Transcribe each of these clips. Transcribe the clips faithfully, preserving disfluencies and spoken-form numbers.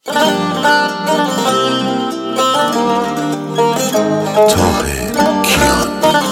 طاهر کیان.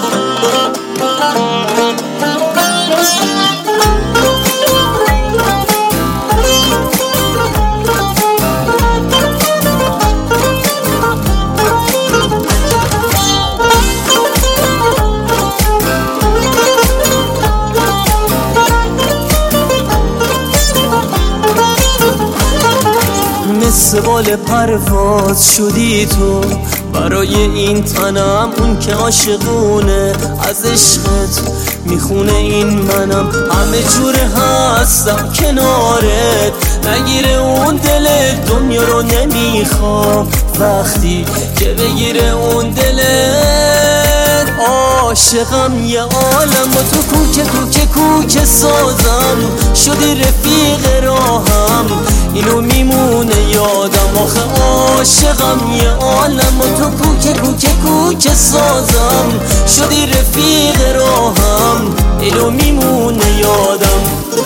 مثل بال پرواز شدی تو برای این تنم، اون که عاشقونه از عشقت میخونه این منم. همه جوره هستم کنارت، نگیره اون دل دنیا رو نمیخوام وقتی که بگیره اون دلت. عاشقم یه عالم با تو، کوکه کوکه کوکه سازم، شدی رفیق راهم اینو میمونه یادم. آخه عاشقم یه عالم با تو، کوکه کوکه کوکه سازم، شدی رفیق راهم اینو میمونه یادم.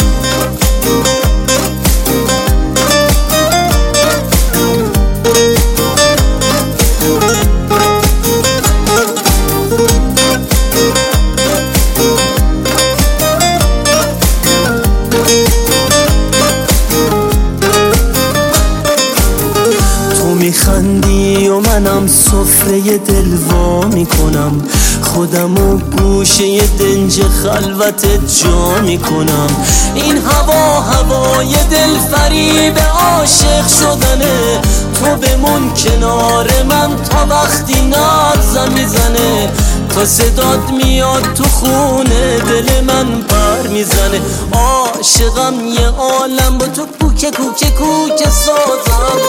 میخندی و منم سفره دلوا میکنم، خودمو گوشه دنج خلوتت جا میکنم. این هوا هوای دل فریب عاشق شدنه، تو بمون کنار من تا وقتی نبضم میزنه، تا صدات میاد تو خونه دل من پر میزنه. عاشقم یه عالم با تو، کوکه کوکه کوکه سازم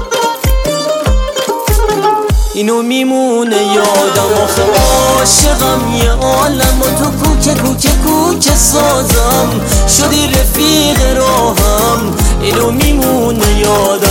اینو میمونه یادم. آخه عاشقم یه عالم با تو، کوکه کوکه کوکه سازم، شدی رفیق راهم اینو میمونه یادم.